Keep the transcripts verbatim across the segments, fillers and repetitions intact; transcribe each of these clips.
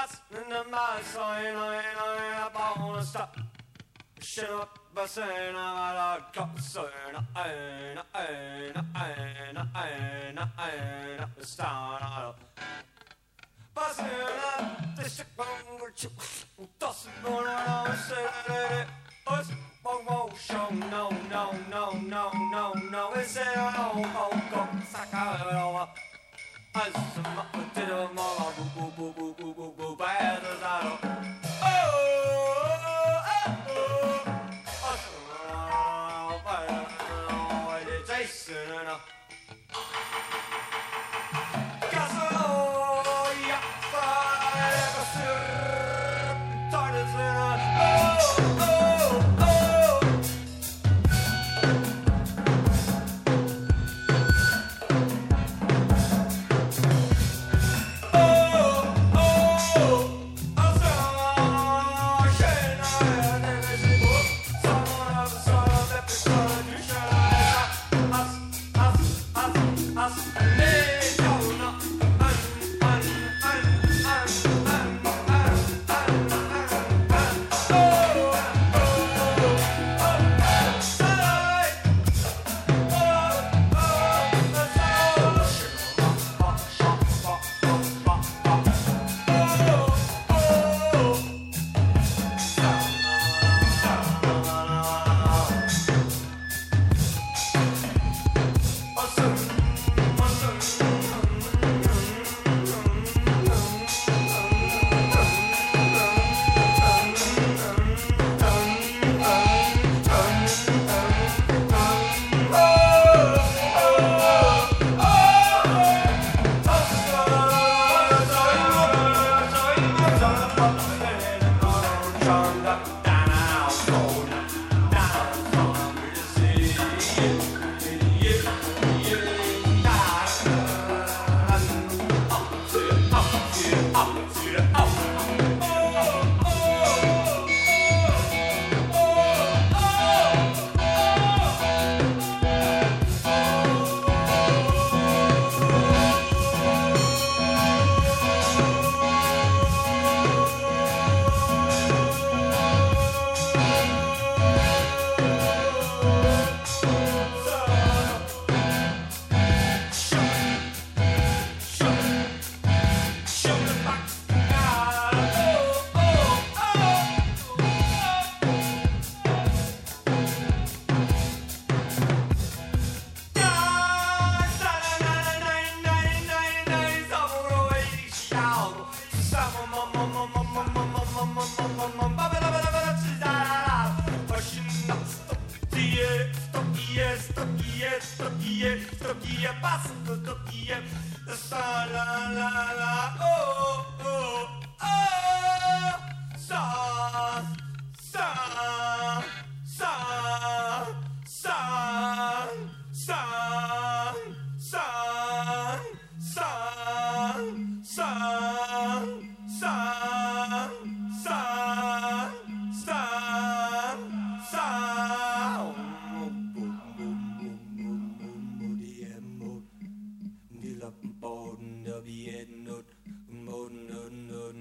in my sign, I wanna stop. Shut up, bassin, I concern, I, I, I, I, I, I, star. Bassin, this doesn't go on, say, oh, no, no, no, no, no, no, it's a oh, oh, go, Sakaro. As a mother did a mother, boo, boo, boo, boo, boo, boo, bad as I don't. Oh, oh, oh, oh, oh, Jason and a castle, yeah, fire, tartars and a oh, oh, oh.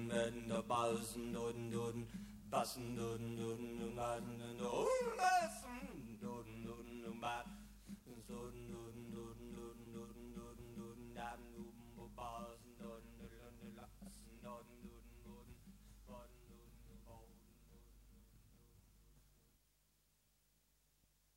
Bassen, dun, dun, dun, bassen, dun, dun, dun,